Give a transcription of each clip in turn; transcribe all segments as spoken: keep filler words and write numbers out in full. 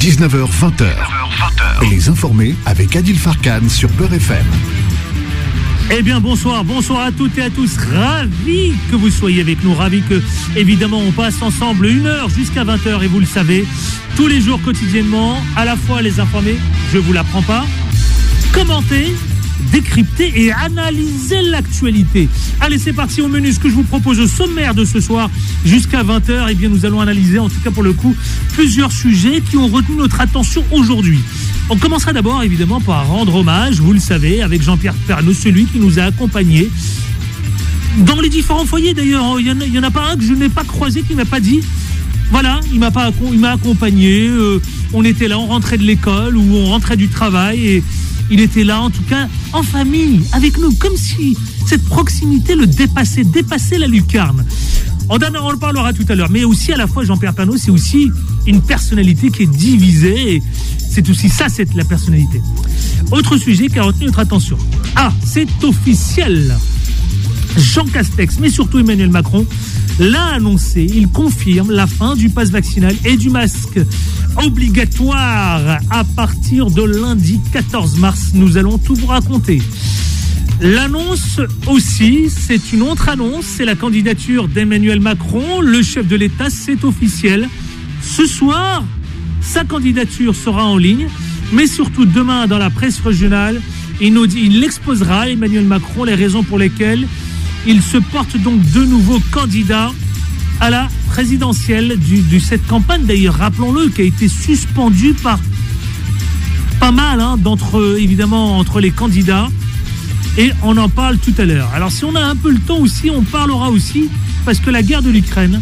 dix-neuf heures vingt. Et les informés avec Adil Farkan sur Beurre F M. Eh bien bonsoir, bonsoir à toutes et à tous, ravi que vous soyez avec nous, ravi que évidemment on passe ensemble une heure jusqu'à vingt heures et vous le savez, tous les jours quotidiennement, à la fois les informer, je vous l'apprends pas, commenter, décrypter et analyser l'actualité. Allez, c'est parti au menu. Ce que je vous propose au sommaire de ce soir jusqu'à vingt heures, eh bien nous allons analyser, en tout cas pour le coup, plusieurs sujets qui ont retenu notre attention aujourd'hui. On commencera d'abord évidemment par rendre hommage, vous le savez, avec Jean-Pierre Pernaut, celui qui nous a accompagnés dans les différents foyers. D'ailleurs, il n'y en, en a pas un que je n'ai pas croisé qui ne m'a pas dit voilà, il m'a pas, il m'a accompagné, euh, on était là, on rentrait de l'école ou on rentrait du travail et il était là, en tout cas, en famille, avec nous, comme si cette proximité le dépassait, dépassait la lucarne. On en reparlera tout à l'heure, mais aussi à la fois Jean-Pierre Pernaut, c'est aussi une personnalité qui est divisée, et c'est aussi ça, c'est la personnalité. Autre sujet qui a retenu notre attention. Ah, c'est officiel. Jean Castex, mais surtout Emmanuel Macron, l'a annoncé. Il confirme la fin du pass vaccinal et du masque obligatoire à partir de lundi quatorze mars. Nous allons tout vous raconter. L'annonce aussi, c'est une autre annonce, c'est la candidature d'Emmanuel Macron, le chef de l'État, c'est officiel. Ce soir, sa candidature sera en ligne, mais surtout demain dans la presse régionale, il nous dit, il exposera, Emmanuel Macron, les raisons pour lesquelles il se porte donc de nouveau candidat à la présidentielle du, de cette campagne, d'ailleurs, rappelons-le, qui a été suspendue par pas mal hein, d'entre, évidemment, entre les candidats. Et on en parle tout à l'heure. Alors si on a un peu le temps aussi, on parlera aussi, parce que la guerre de l'Ukraine,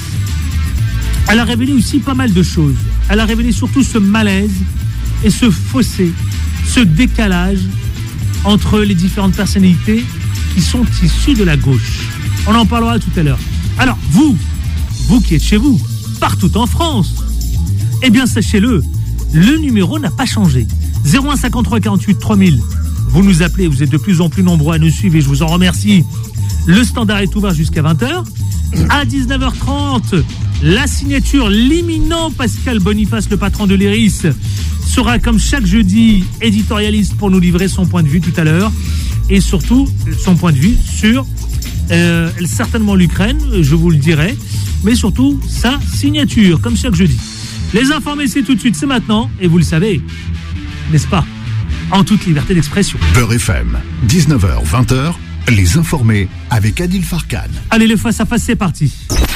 elle a révélé aussi pas mal de choses. Elle a révélé surtout ce malaise et ce fossé, ce décalage entre les différentes personnalités qui sont issues de la gauche. On en parlera tout à l'heure. Alors vous, vous qui êtes chez vous, partout en France, eh bien sachez-le, le numéro n'a pas changé. zéro un cinquante-trois quarante-huit trois mille. Vous nous appelez, vous êtes de plus en plus nombreux à nous suivre et je vous en remercie. Le standard est ouvert jusqu'à vingt heures. À dix-neuf heures trente, la signature, l'imminent Pascal Boniface, le patron de l'I R I S, sera comme chaque jeudi éditorialiste pour nous livrer son point de vue tout à l'heure. Et surtout, son point de vue sur euh, certainement l'Ukraine, je vous le dirai, mais surtout sa signature, comme chaque jeudi. Les informés, c'est tout de suite, c'est maintenant, et vous le savez, n'est-ce pas ? En toute liberté d'expression. Beurre F M, dix-neuf heures vingt, les informés avec Adil Farkan. Allez, le face-à-face, c'est parti.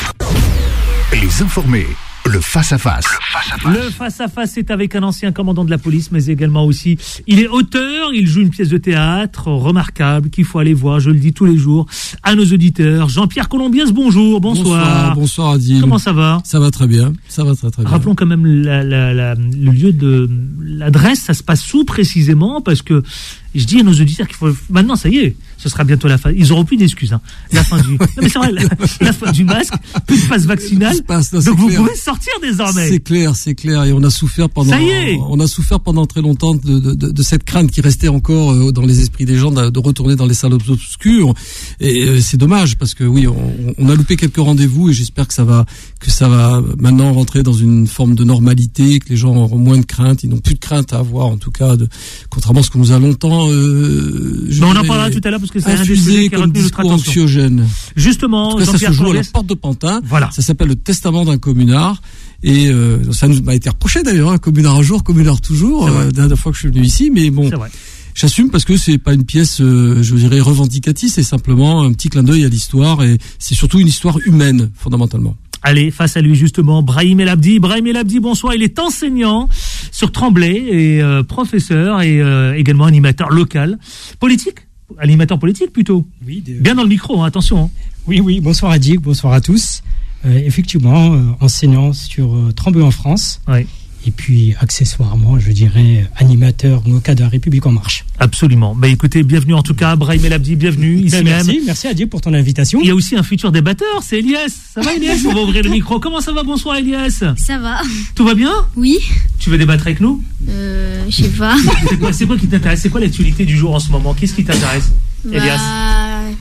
Les informés, le face-à-face. Le face-à-face est avec un ancien commandant de la police, mais également aussi, il est auteur, il joue une pièce de théâtre remarquable qu'il faut aller voir, je le dis tous les jours, à nos auditeurs. Jean-Pierre Colombiès, bonjour, bonsoir. Bonsoir, bonsoir Adil. Comment ça va ? Ça va très bien, ça va très très bien. Rappelons quand même la, la, la, le lieu de l'adresse, ça se passe où précisément ? Parce que je dis à nos auditeurs qu'il faut... Maintenant, ça y est, ce sera bientôt la fin. Ils n'auront plus d'excuses. Hein. La fin du... Non mais c'est vrai, la, la fin du masque, plus de passe vaccinal. Passe, non, donc vous clair. Pouvez sortir désormais. C'est clair, c'est clair. Et on a souffert pendant... Ça y est. On a souffert pendant très longtemps de, de, de, de cette crainte qui restait encore dans les esprits des gens de, de retourner dans les salles obscures. Et c'est dommage parce que oui, on, on a loupé quelques rendez-vous et j'espère que ça va, que ça va maintenant rentrer dans une forme de normalité, que les gens auront moins de crainte. Ils n'ont plus de crainte à avoir, en tout cas, de, contrairement à ce qu'on nous a longtemps Euh, Mais on en parlera tout à l'heure parce que c'est un des sujets qui a retenu notre attention. Anxiogène. Justement, en tout cas, ça se joue à la porte de Pantin. Voilà. Ça s'appelle le testament d'un communard. Et euh, ça nous a été reproché d'ailleurs, hein, communard un jour, communard toujours. Euh, dernière fois que je suis venu ici, mais bon, j'assume parce que c'est pas une pièce, euh, je dirais, revendicative. C'est simplement un petit clin d'œil à l'histoire et c'est surtout une histoire humaine fondamentalement. Allez, face à lui justement, Brahim El Abdi. Brahim El Abdi, bonsoir. Il est enseignant sur Tremblay et euh, professeur et euh, également animateur local. Politique ? Animateur politique plutôt ? Oui. De... Bien dans le micro, hein, attention. Hein. Oui, oui. Bonsoir Adik, bonsoir à tous. Euh, effectivement, euh, enseignant sur euh, Tremblay en France. Oui. Et puis, accessoirement, je dirais, animateur au cas de la République en marche. Absolument. Bah, écoutez, bienvenue en tout cas, Brahim El Abdi, bienvenue ici ben, merci, même. Merci Adieu pour ton invitation. Il y a aussi un futur débatteur, c'est Elias. Ça va Elias ? On va ouvrir le micro. Comment ça va ? Bonsoir Elias. Ça va. Tout va bien ? Oui. Tu veux débattre avec nous ? Euh, je sais pas. C'est quoi, c'est quoi qui t'intéresse ? C'est quoi l'actualité du jour en ce moment ? Qu'est-ce qui t'intéresse, bah, Elias ?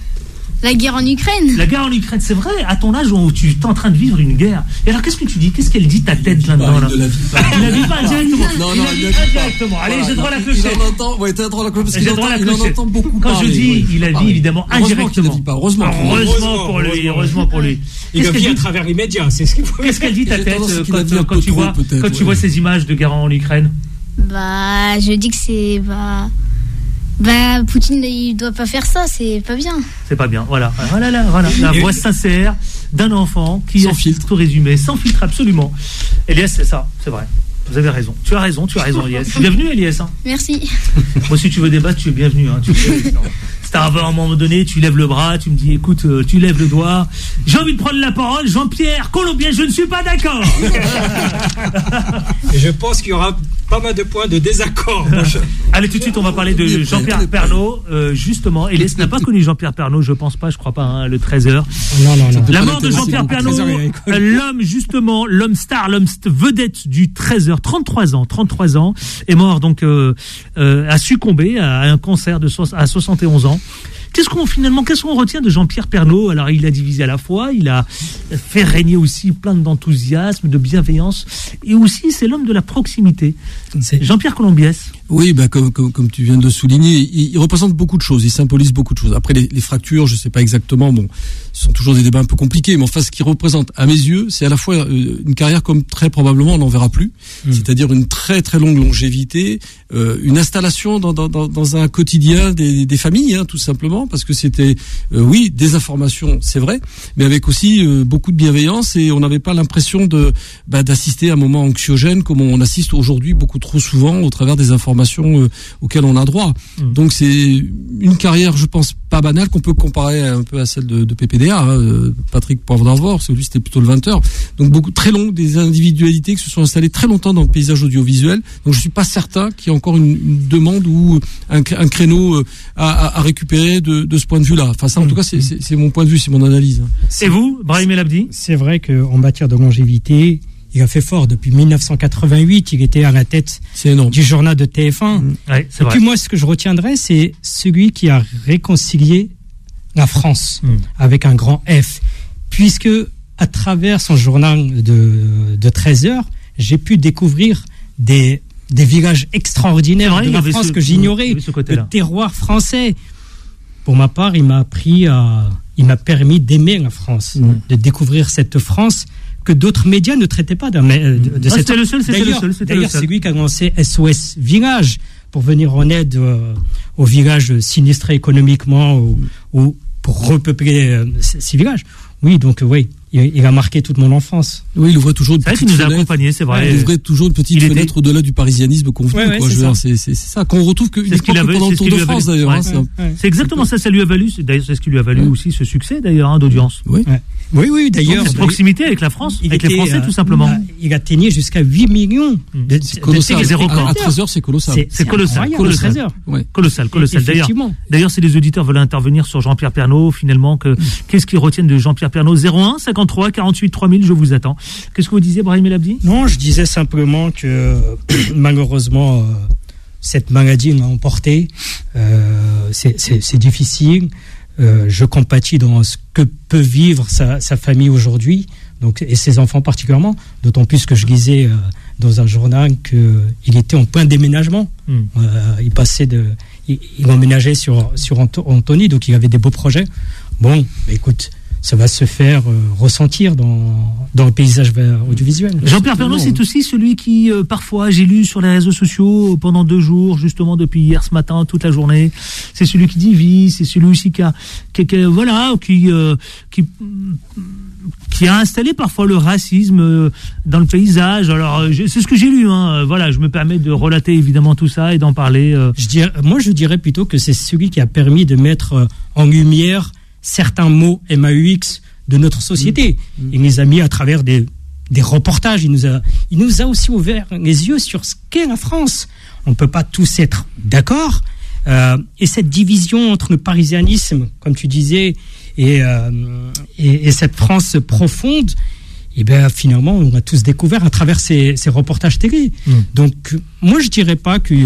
La guerre en Ukraine. La guerre en Ukraine, c'est vrai. À ton âge, où tu es en train de vivre une guerre. Et alors, qu'est-ce que tu dis? Qu'est-ce qu'elle dit ta tête là-dedans là? Il ne la vit pas. Il ne la vit pas directement. Non, non, il il la ne la vit vit pas. indirectement. Allez, Voilà, j'ai droit à la il clochette. en entend, ouais, t'as droit à la clochette, parce J'ai qu'il droit à la entend, il en clochette. entend beaucoup Quand parler. je dis, oui, il la parler. vit évidemment Heureusement qu'il indirectement. la vit pas. Heureusement. Heureusement pour lui. Heureusement pour lui. Il Qu'est-ce le qu'elle vit à dit? travers les médias, c'est ce qu'il faut. Qu'est-ce qu'elle dit ta J'ai tête tendance à euh, qu'il la vit quand, un quand peu tu trop, vois peut-être, quand tu ouais. vois ces images de guerre en Ukraine? Bah, je dis que c'est bah, bah, Poutine, il doit pas faire ça, c'est pas bien. C'est pas bien. Voilà, voilà, là, voilà, la voix sincère d'un enfant qui Sans a filtre. tout résumé, sans filtre absolument. Elias, c'est ça, c'est vrai. Vous avez raison. Tu as raison, tu as raison, Elias. Bienvenue, Elias. Hein. Merci. Moi, si tu veux débattre, tu es bienvenu. Hein. Tu sais, c'est à un moment donné, tu lèves le bras, tu me dis, écoute, euh, tu lèves le doigt. J'ai envie de prendre la parole. Jean-Pierre Colombien, je ne suis pas d'accord. Et je pense qu'il y aura pas mal de points de désaccord. Moi, je- Allez, tout de suite, on va parler de Jean-Pierre Pernaut. Euh, justement, Elias n'a pas connu Jean-Pierre Pernaut, je pense pas, je crois pas, hein, le treize heures. Non, non, non. La pas mort de l'intéresser Jean-Pierre beaucoup. Pernaut, treize heures, il y a école. l'homme justement, l'homme star, l'homme st- vedette du treize heures, trente-trois ans, trente-trois ans, est mort donc, euh, euh, a succombé à un cancer de so- à soixante et onze ans. Qu'est-ce qu'on finalement, qu'est-ce qu'on retient de Jean-Pierre Pernaut? Alors, il a divisé à la fois, il a fait régner aussi plein d'enthousiasme, de bienveillance, et aussi c'est l'homme de la proximité. C'est- Jean-Pierre Colombiès. Oui, bah, comme, comme, comme tu viens de souligner, il, il représente beaucoup de choses, il symbolise beaucoup de choses. Après, les, les fractures, je sais pas exactement, bon, ce sont toujours des débats un peu compliqués, mais enfin, ce qu'il représente, à mes yeux, c'est à la fois euh, une carrière comme très probablement on n'en verra plus, Mm. c'est-à-dire une très très longue longévité, euh, une installation dans, dans, dans, dans un quotidien des, des familles, hein, tout simplement, parce que c'était, euh, oui, des informations, c'est vrai, mais avec aussi euh, beaucoup de bienveillance, et on n'avait pas l'impression de bah, d'assister à un moment anxiogène comme on assiste aujourd'hui beaucoup trop souvent au travers des informations euh, auxquelles on a droit. Mm. Donc c'est une carrière, je pense, pas banale, qu'on peut comparer un peu à celle de, de P P D A, hein, euh, Patrick Poivre d'Arvor, parce que lui c'était plutôt le vingt heures. Donc beaucoup, très long, des individualités qui se sont installées très longtemps dans le paysage audiovisuel. Donc je suis pas certain qu'il y ait encore une, une demande ou un, un créneau euh, à, à, à récupérer de, de ce point de vue-là. Enfin ça, en tout cas, c'est, c'est, c'est mon point de vue, c'est mon analyse. Et vous, Brahim El Abdi? C'est vrai qu'en matière de longévité, il a fait fort. Depuis mille neuf cent quatre-vingt-huit, il était à la tête C'est énorme. du journal de T F un. Oui, c'est Et vrai. puis moi, ce que je retiendrai, c'est celui qui a réconcilié la France Mm. avec un grand F. Puisque, à travers son journal de, de treize heures, j'ai pu découvrir des, des villages extraordinaires C'est vrai, de il y la avait France ce- que il y j'ignorais. avait ce côté-là. Le terroir français. Pour ma part, il m'a appris à, il m'a permis d'aimer la France, Mm. de découvrir cette France que d'autres médias ne traitaient pas de, de, de Ah, cette. c'était le seul, c'était le D'ailleurs- seul, c'était le D'ailleurs, seul. c'est lui qui a lancé S O S Village pour venir en aide euh, aux villages sinistrés économiquement ou, ou pour repeupler euh, ces, ces villages. Oui, donc euh, oui, il, il a marqué toute mon enfance. Oui, il ouvrait toujours une C'est vrai petite qu'il nous a fenêtre. accompagnés, c'est vrai. Il ouvrait toujours une petite Il était- fenêtre au-delà du parisianisme convenu. Ouais, ouais, quoi. c'est Je veux ça. dire, c'est, c'est, c'est ça qu'on retrouve que C'est ce qu'il uniquement a que valu- pendant le c'est ce Tour qu'il de lui a France valu. d'ailleurs. Ouais. hein, c'est un- Ouais. C'est exactement ça, ça lui a valu, c'est d'ailleurs c'est ce qui lui a valu aussi ce succès d'ailleurs hein, d'audience. Oui. Ouais. Oui, oui, d'ailleurs. Cette proximité avec la France, il avec les était, Français euh, tout simplement. euh, Il atteignait jusqu'à huit millions de, C'est de colossal. zéro À- point. À treize heures, c'est colossal. C'est, C'est colossal, incroyable, colossal. treize heures. Ouais. Colossal, colossal. D'ailleurs, Effectivement. d'ailleurs, si les auditeurs veulent intervenir sur Jean-Pierre Pernaut, finalement, que, qu'est-ce qu'ils retiennent de Jean-Pierre Pernaut? Zéro un cinquante-trois quarante-huit trois mille, je vous attends. Qu'est-ce que vous disiez, Brahim El Abdi? Non, je disais simplement que malheureusement, euh, cette maladie l'a emporté. Euh, c'est, c'est, c'est difficile. Euh, je compatis dans ce que peut vivre sa, sa famille aujourd'hui, donc, et ses enfants particulièrement, d'autant plus que je lisais euh, dans un journal qu'il était en point de déménagement. Mm. Euh, il passait de, il, il emménageait sur, sur Anto- Antony, donc il avait des beaux projets. Bon, bah, écoute, ça va se faire euh, ressentir dans, dans le paysage audiovisuel. Jean-Pierre Pernaut, c'est aussi celui qui, euh, parfois, j'ai lu sur les réseaux sociaux pendant deux jours, justement depuis hier ce matin, toute la journée. C'est celui qui divise, c'est celui aussi qui a, qui, qui- voilà, qui, euh, qui, qui a installé parfois le racisme euh, dans le paysage. Alors, euh, je- c'est ce que j'ai lu. Hein. Euh, Voilà, je me permets de relater évidemment tout ça et d'en parler. euh. Je dirais, moi, je dirais plutôt que c'est celui qui a permis de mettre euh, en lumière certains mots M A U X de notre société. Mmh. Il nous a mis à travers des, des reportages, il nous, a, il nous a aussi ouvert les yeux sur ce qu'est la France. On ne peut pas tous être d'accord. Euh, et cette division entre le parisianisme, comme tu disais, et, euh, et, et cette France profonde, et bien finalement, on a tous découvert à travers ces, ces reportages télé. Mmh. Donc, moi, je dirais pas que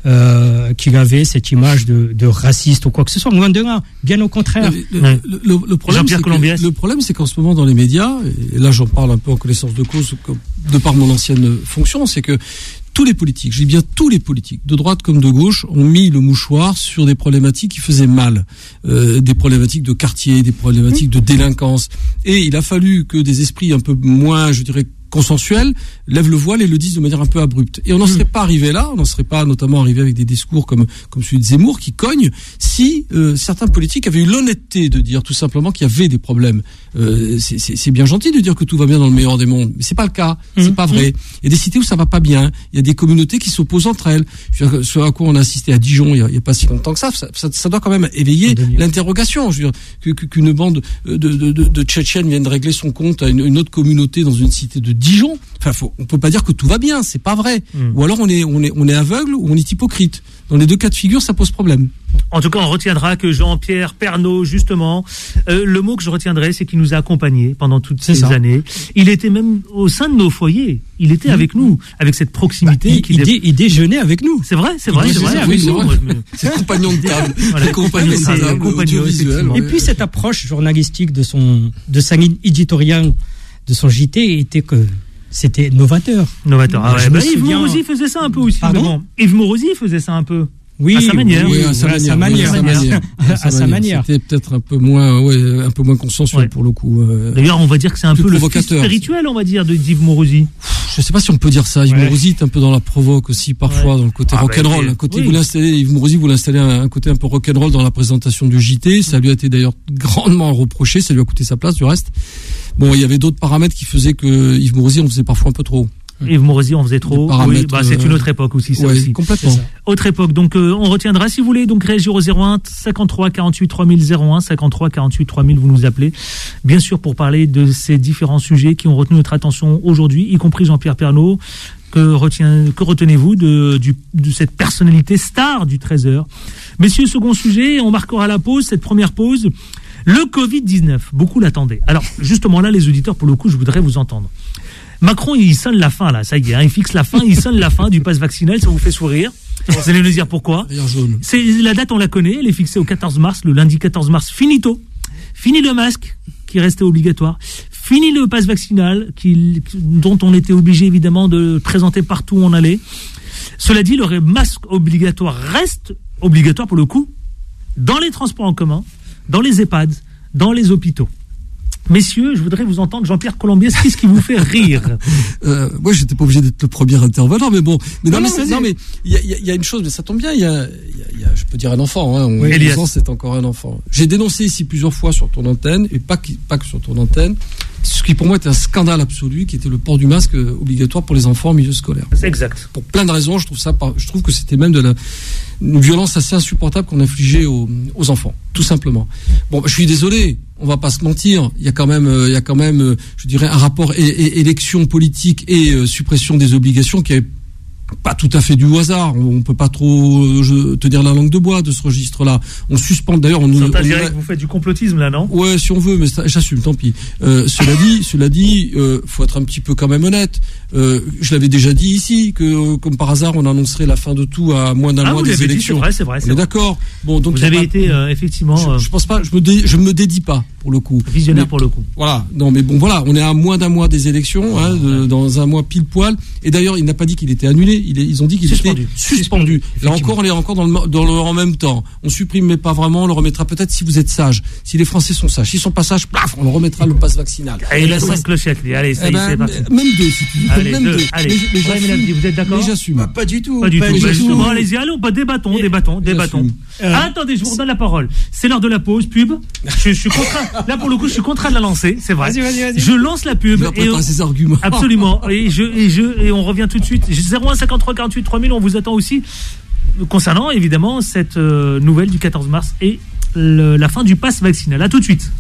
euh, qu'il avait cette image de, de raciste ou quoi que ce soit. Loin de là, bien au contraire. Le, le, le, le, problème, c'est que, le problème, c'est qu'en ce moment, dans les médias, et là j'en parle un peu en connaissance de cause, de par mon ancienne fonction, c'est que tous les politiques, je dis bien tous les politiques, de droite comme de gauche, ont mis le mouchoir sur des problématiques qui faisaient mal, euh, des problématiques de quartier, des problématiques de délinquance. Et il a fallu que des esprits un peu moins, je dirais, consensuels lèvent le voile et le disent de manière un peu abrupte. Et on n'en serait pas arrivé là, on n'en serait pas notamment arrivé avec des discours comme comme celui de Zemmour qui cogne, si euh, certains politiques avaient eu l'honnêteté de dire tout simplement qu'il y avait des problèmes. Euh, c'est, c'est, c'est bien gentil de dire que tout va bien dans le meilleur des mondes, mais c'est pas le cas, c'est mmh, pas vrai. Mmh. Il y a des cités où ça va pas bien, il y a des communautés qui s'opposent entre elles. Je veux dire, ce à quoi on a assisté à Dijon il y a, il y a pas si longtemps que ça, ça, ça, ça doit quand même éveiller l'interrogation. Je veux dire, que, que, qu'une bande de, de, de, de Tchétchènes vienne régler son compte à une, une autre communauté dans une cité de Dijon. Enfin, faut, on peut pas dire que tout va bien, c'est pas vrai. Mmh. Ou alors on est, on est, on est aveugle ou on est hypocrite. Dans les deux cas de figure, ça pose problème. En tout cas, on retiendra que Jean-Pierre Pernaut, justement, euh, le mot que je retiendrai, c'est qu'il nous a accompagnés pendant toutes c'est ces ça. années. Il était même au sein de nos foyers. Il était mmh. avec nous, avec cette proximité. Bah, il, il, dé, il déjeunait avec nous. C'est vrai, c'est vrai. C'est, vrai, vrai, oui, c'est, vrai. c'est compagnon de table. Voilà. Compagnon de table, audiovisuel. Et puis cette approche journalistique de son, de sa ligne éditoriale, de son J T, était que c'était novateur. Novateur. Ah ouais, bah, Yves Morosi faisait ça un peu aussi. Pardon ? Yves Morosi faisait ça un peu. Oui, à sa manière. Oui, à sa manière. À sa manière. Oui, à sa manière. À sa manière. C'était peut-être un peu moins, ouais, un peu moins consensuel ouais. pour le coup. Euh, D'ailleurs, on va dire que c'est un peu le fils spirituel, on va dire, de d'Yves Morosi. Je sais pas si on peut dire ça. Yves ouais. Morosi est un peu dans la provoque aussi parfois, ouais. dans le côté ah rock'n'roll. Bah, un côté, oui. vous l'installez, Yves Morosi, vous l'installez un, un côté un peu rock'n'roll dans la présentation du J T. Ça lui a été d'ailleurs grandement reproché. Ça lui a coûté sa place, du reste. Bon, il y avait d'autres paramètres qui faisaient que Yves Morosi en faisait parfois un peu trop. Yves Morosi en faisait trop. Oui, bah, c'est une autre époque aussi, ça ouais, aussi. Complètement. Autre époque. Donc, euh, on retiendra, si vous voulez, donc réagir au zéro un cinquante-trois quarante-huit trois mille zéro un cinquante-trois quarante-huit trois mille, vous nous appelez. Bien sûr, pour parler de ces différents sujets qui ont retenu notre attention aujourd'hui, y compris Jean-Pierre Pernaut. Que retient, que retenez-vous de, du, de cette personnalité star du treize heures? Messieurs, second sujet, on marquera la pause, cette première pause. Le covid dix-neuf. Beaucoup l'attendaient. Alors, justement là, les auditeurs, pour le coup, je voudrais vous entendre. Macron, il sonne la fin, là, ça y est, hein, il fixe la fin, il sonne la fin du pass vaccinal, ça vous fait sourire. Vous allez nous dire pourquoi. C'est, la date, on la connaît, elle est fixée au quatorze mars, le lundi quatorze mars, finito. Fini le masque, qui restait obligatoire. Fini le pass vaccinal, qui, dont on était obligé, évidemment, de présenter partout où on allait. Cela dit, le masque obligatoire reste obligatoire, pour le coup, dans les transports en commun, dans les EHPAD, dans les hôpitaux. Messieurs, je voudrais vous entendre, Jean-Pierre Colombiès, qu'est-ce qui vous fait rire? euh, Moi, j'étais pas obligé d'être le premier intervenant, mais bon. Mais non, non, mais, non, mais il y a, y a une chose, mais ça tombe bien. Il y a, y, y a, je peux dire un enfant. Hein, on, oui, Elias. Ans, c'est encore un enfant. J'ai dénoncé ici plusieurs fois sur ton antenne, et pas, pas que sur ton antenne, ce qui pour moi était un scandale absolu, qui était le port du masque obligatoire pour les enfants en milieu scolaire. C'est exact. Pour plein de raisons, je trouve ça, je trouve que c'était même de la une violence assez insupportable qu'on infligeait aux, aux enfants, tout simplement. Bon, je suis désolé, on va pas se mentir. Il y a quand même, il y a quand même, je dirais, un rapport é- é- élection politique et euh, suppression des obligations qui est pas tout à fait du hasard. On peut pas trop je, tenir la langue de bois de ce registre-là. On suspend d'ailleurs. On nous. Dirait que vous faites du complotisme là, non? Ouais, si on veut, mais ça, j'assume. Tant pis. Euh, cela dit, cela dit, euh, faut être un petit peu quand même honnête. Euh, je l'avais déjà dit ici que, comme par hasard, on annoncerait la fin de tout à moins d'un ah, mois des élections. Dit, c'est vrai, c'est vrai. C'est on est vrai. D'accord. Bon, donc vous avez pas, été euh, effectivement. Je, je pense pas. Je me, dé, je me dédie pas pour le coup. Visionnaire mais, pour le coup. Voilà. Non, mais bon, voilà. On est à moins d'un mois des élections, hein, de, dans un mois pile poil. Et d'ailleurs, il n'a pas dit qu'il était annulé. Il est, ils ont dit qu'il suspendu. était suspendu. Là encore, on est encore dans le, dans le en même temps. On supprime, mais pas vraiment. On le remettra peut-être si vous êtes sage. Si les Français sont sages. S'ils sont pas sages, plaf, on le remettra le pass vaccinal. Et la cinq clochettes. Allez, ça y est, c'est parti. Même deux, si tu veux. Allez, même deux. deux. Allez. Mais, mais ouais, vous êtes d'accord? Mais j'assume. Bah, pas du tout. Pas du pas tout. Bah, justement, allez-y, allons, bah, débattons, débattons, débattons. Euh, ah, attendez, je vous redonne la parole. C'est l'heure de la pause, pub. Je, je suis contraint. Là, pour le coup, je suis contraint de la lancer. C'est vrai. Vas-y, vas-y, vas-y. Je lance la pub. Et on... ses arguments. Absolument. Et je, et je, et on revient tout de suite. zéro un cinquante-trois quarante-huit trois mille. On vous attend aussi concernant évidemment cette euh, nouvelle du quatorze mars et le, la fin du pass vaccinal. À tout de suite.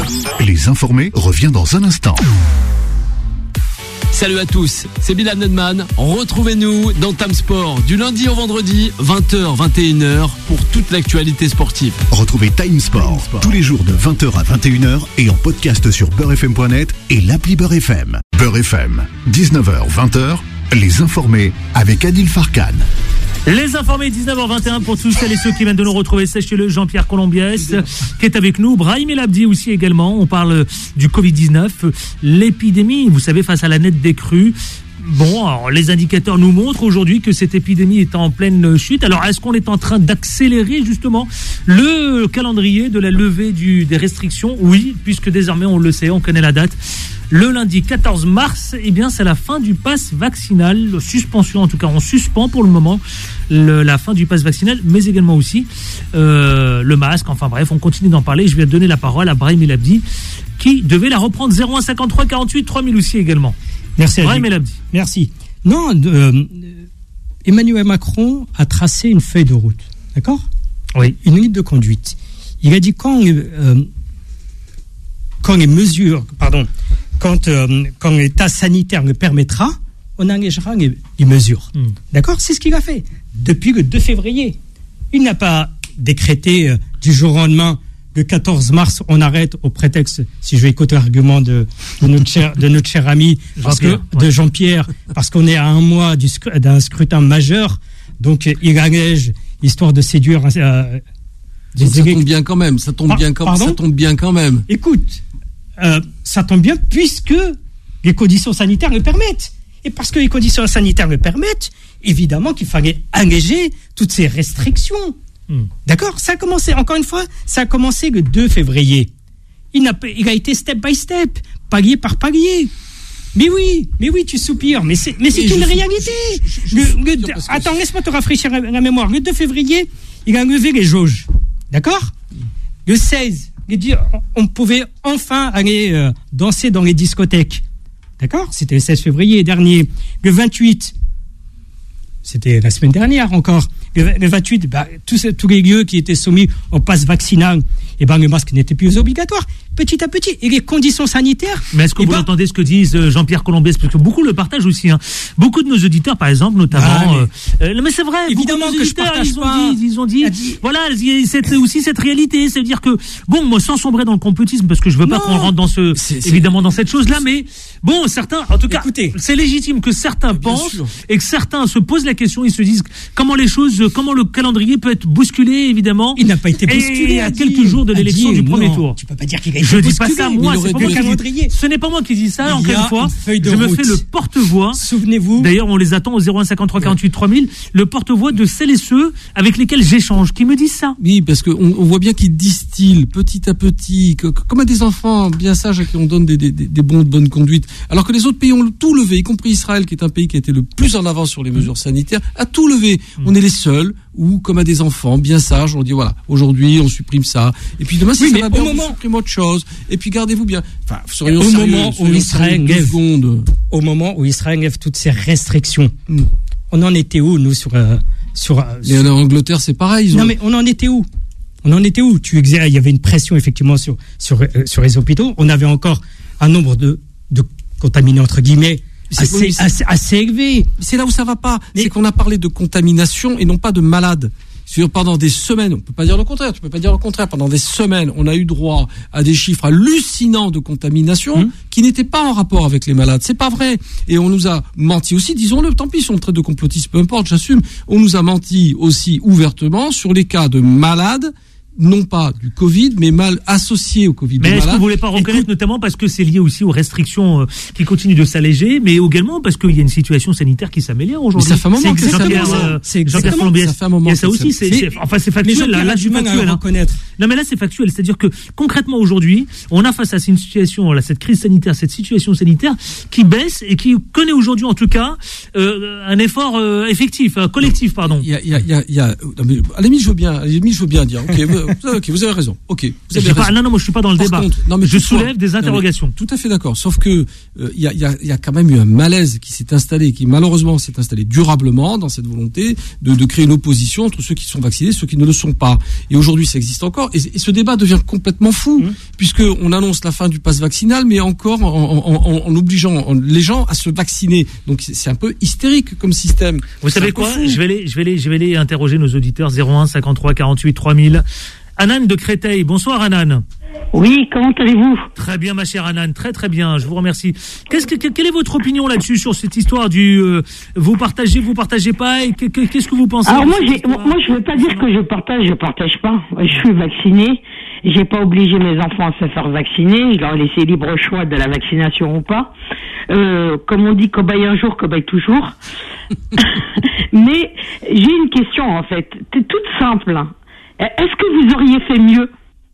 Les informés revient dans un instant. Salut à tous, c'est Bilal Nedman. Retrouvez-nous dans Tam Sport du lundi au vendredi, vingt heures vingt et une heures pour toute l'actualité sportive. Retrouvez Time Sport, Time Sport tous les jours de vingt heures à vingt et une heures et en podcast sur beurre f m point net et l'appli Beurre F M. Beurre F M, dix-neuf heures vingt, les informés avec Adil Farkan. Les informés, dix-neuf heures vingt et un pour tous celles et ceux qui viennent de nous retrouver. Sachez-le, Jean-Pierre Colombiès qui est avec nous, Brahim El Abdi aussi également. On parle du covid dix-neuf, l'épidémie, vous savez, face à la nette décrue. Bon, alors les indicateurs nous montrent aujourd'hui que cette épidémie est en pleine chute. Alors, est-ce qu'on est en train d'accélérer justement le calendrier de la levée du, des restrictions ? Oui, puisque désormais on le sait, on connaît la date. Le lundi quatorze mars, eh bien, c'est la fin du pass vaccinal. Suspension, en tout cas, on suspend pour le moment le, la fin du pass vaccinal, mais également aussi euh, le masque. Enfin bref, on continue d'en parler. Je vais donner la parole à Brahim El Abdi, qui devait la reprendre. Zéro un cinquante-trois quarante-huit trois mille aussi également. Merci. Brahim El Abdi. Merci. Non, euh, Emmanuel Macron a tracé une feuille de route, d'accord ? Oui. Une ligne de conduite. Il a dit quand, euh, quand les mesures, pardon, quand, euh, quand l'état sanitaire le permettra, on engagera les, les mesures. Mm. D'accord ? C'est ce qu'il a fait depuis le deux février. Il n'a pas décrété euh, du jour au lendemain. Le quatorze mars, on arrête au prétexte, si je vais écouter l'argument de, de, notre, cher, de notre cher ami parce que, ouais. de Jean-Pierre, parce qu'on est à un mois du, d'un scrutin majeur, donc il allège, histoire de séduire... Euh, des ça élect... tombe bien quand même, ça tombe, Par, bien quand, ça tombe bien quand même. Écoute, euh, ça tombe bien puisque les conditions sanitaires le permettent. Et parce que les conditions sanitaires le permettent, évidemment qu'il fallait alléger toutes ces restrictions. Hmm. D'accord ? Ça a commencé, encore une fois, ça a commencé le deux février. Il, n'a, il a été step by step, palier par palier. Mais oui, mais oui, tu soupires, mais c'est, mais c'est une je, réalité. Je, je, je, le, le, attends, que... laisse-moi te rafraîchir la, la mémoire. Le deux février, il a levé les jauges. D'accord ? Le seize, il on pouvait enfin aller euh, danser dans les discothèques. D'accord ? C'était le seize février dernier. Le vingt-huit, c'était la semaine dernière encore. Le vingt-huit, bah, tous, tous les lieux qui étaient soumis au pass vaccinal, eh ben, le masque n'était plus obligatoire. Petit à petit. Et les conditions sanitaires. Mais est-ce que eh vous ben, entendez ce que disent Jean-Pierre Colombiès ? Parce que beaucoup le partagent aussi. Hein. Beaucoup de nos auditeurs, par exemple, notamment. Ah, mais, euh, mais c'est vrai. Évidemment que je partage ils ont pas. Dit, ils ont dit, dit, voilà, c'est aussi cette réalité. C'est à dire que, bon, moi, sans sombrer dans le complotisme, parce que je veux pas non, qu'on rentre dans ce, c'est, évidemment, dans cette chose-là, mais bon, certains, en tout cas, écoutez, c'est légitime que certains pensent sûr. Et que certains se posent la question, ils se disent comment les choses, comment le calendrier peut être bousculé, évidemment. Il n'a pas été bousculé. Et à quelques jours de l'élection du premier tour. Tu peux pas dire qu'il a été je bousculé. Je dis pas ça, moi, c'est pas moi calendrier. Ce n'est pas moi qui dis ça, encore une fois. Je me fais le porte-voix. Souvenez-vous. D'ailleurs, on les attend au zéro un cinquante-trois quarante-huit trois mille, le porte-voix de celles et ceux avec lesquels j'échange, qui me disent ça. Oui, parce qu'on on voit bien qu'ils distillent petit à petit, que, comme à des enfants bien sages à qui on donne des, des, des bons de bonne conduite. Alors que les autres pays ont tout levé, y compris Israël, qui est un pays qui a été le plus en avance sur les mesures sanitaires, a tout levé. Mmh. On est les seuls où, comme à des enfants bien sages, on dit voilà, aujourd'hui on supprime ça, et puis demain si oui, ça va bien, moment... on supprime autre chose, et puis gardez-vous bien. Enfin, soyons au sérieux, moment où Israël lève, secondes. au moment où Israël lève toutes ces restrictions, mm. on en était où nous sur euh, sur, euh, sur... Et en Angleterre c'est pareil. Ils non ont... mais on en était où On en était où Tu exer... il y avait une pression effectivement sur sur euh, sur les hôpitaux. On avait encore un nombre de de contaminés entre guillemets. Assez, oui, assez, assez élevé. C'est là où ça va pas. Mais... C'est qu'on a parlé de contamination et non pas de malades. C'est-à-dire pendant des semaines, on peut pas dire le contraire, tu peux pas dire le contraire, pendant des semaines, on a eu droit à des chiffres hallucinants de contamination mmh. qui n'étaient pas en rapport avec les malades. C'est pas vrai. Et on nous a menti aussi, disons-le, tant pis si on traite de complotisme, peu importe, j'assume. On nous a menti aussi ouvertement sur les cas de malades, non pas du Covid, mais mal associé au Covid. Mais est-ce malade. Que vous voulez pas reconnaître, Écoute, notamment parce que c'est lié aussi aux restrictions euh, qui continuent de s'alléger, mais également parce qu'il y a une situation sanitaire qui s'améliore aujourd'hui. Mais ça fait un moment que ça Jean-Pierre, euh, c'est exactement ça. Ça fait un moment. Il y a ça aussi. C'est, c'est, c'est, enfin, c'est factuel. Là, là, du factuel. Hein. Non, mais là, c'est factuel. C'est-à-dire que concrètement aujourd'hui, on a face à une situation, là, cette crise sanitaire, cette situation sanitaire qui baisse et qui connaît aujourd'hui, en tout cas, euh, un effort euh, effectif, euh, collectif, pardon. Il y a, il y a, il y a, il y a non, mais, à la limite, je veux bien, à la limite, je veux bien dire. Okay, Ok, vous avez raison. Ok, vous avez raison. Pas, non, non, moi je suis pas dans le Par débat. Contre, non, mais je soulève fois, des interrogations. Non, tout à fait d'accord. Sauf que il euh, y, a, y, a, y a quand même eu un malaise qui s'est installé, qui malheureusement s'est installé durablement dans cette volonté de, de créer une opposition entre ceux qui sont vaccinés et ceux qui ne le sont pas. Et aujourd'hui, ça existe encore. Et, et ce débat devient complètement fou, mmh. puisque on annonce la fin du pass vaccinal, mais encore en, en, en, en obligeant les gens à se vacciner. Donc c'est un peu hystérique comme système. Vous savez quoi ? Je vais les, je vais les, je vais les interroger nos auditeurs zéro un cinquante-trois quarante-huit trois mille. Anan de Créteil. Bonsoir Anan. Oui, comment allez-vous? Très bien ma chère Anan, très très bien, je vous remercie. Qu'est-ce que, quelle est votre opinion là-dessus sur cette histoire du euh, vous partagez, vous partagez pas et que, que, qu'est-ce que vous pensez? Alors moi, j'ai, moi je veux pas dire que je partage, je partage pas. Je suis vacciné, j'ai pas obligé mes enfants à se faire vacciner, je leur ai laissé libre choix de la vaccination ou pas. Euh, comme on dit, cobaye un jour, cobaye toujours. Mais j'ai une question en fait, c'est toute simple. Est-ce que vous auriez fait mieux?